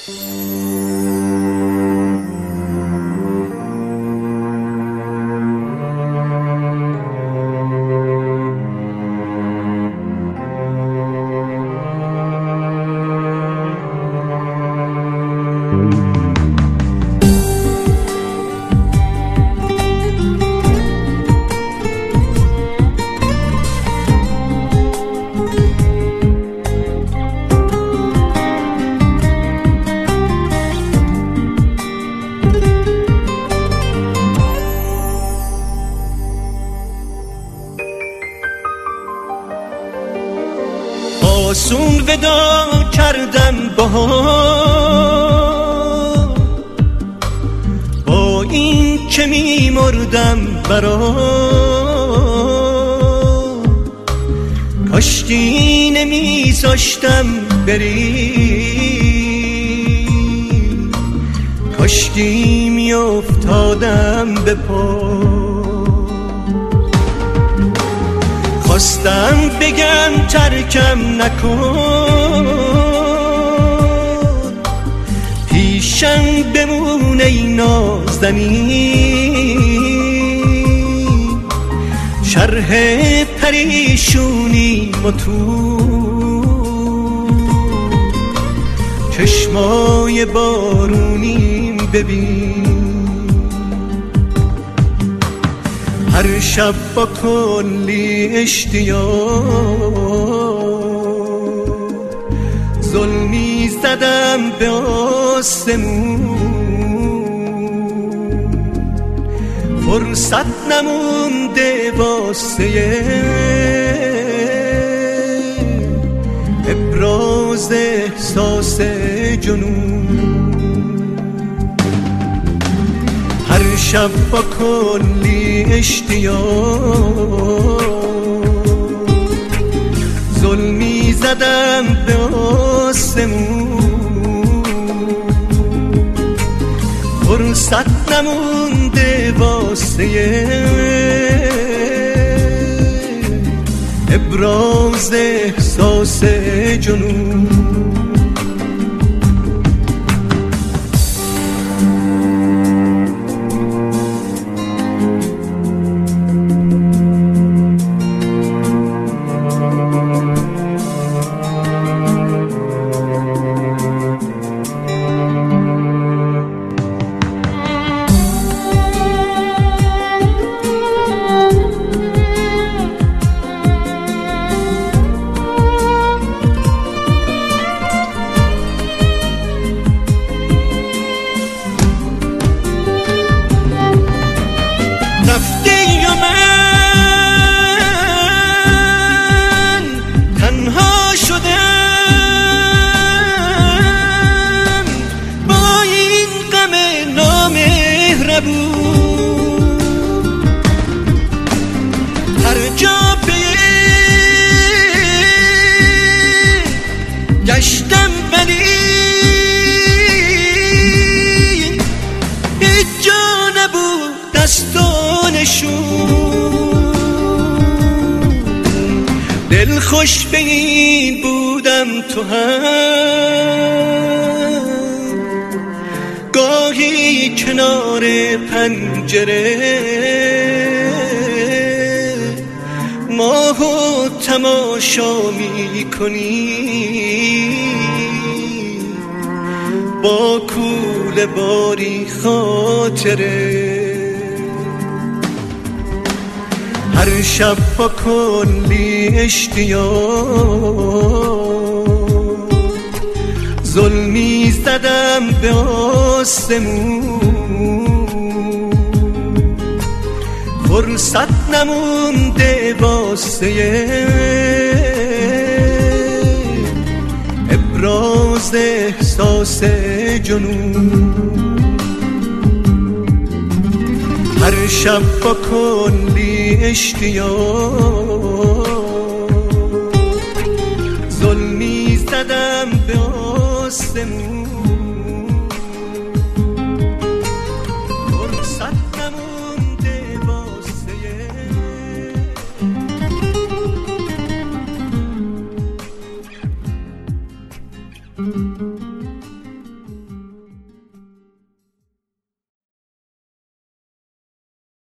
آسون ودا کردم با این که می مردم برا کاشکی نمی زاشتم بری کاشکی می افتادم به پا خواستم بگم ترکم نکن پیشم بمون ای نازنین شرح پریشونی تو چشمای بارونیم ببین هر شب با کلی اشتیاق ظلمی زدم به آسمون فرصت نمونده واسه ابراز احساس جنون هر شب با کلی اشتیاق ظلمی زدم به آسمون فرصت نمونده واسه ابراز احساس جنون هر جا گشتم ولی هیچ جا نبود دستانشون دل خوش به این بودم تو هم گاهی کنار پنجره ماهو تماشا می کنی با کوله باری خاطره هر شب با کلی اشتیاق ظلمی زدم به آسمون فرصت نمونده واسه ابراز احساس جنون هر شب با کلی اشتیاق ظلمی زدم به آسمون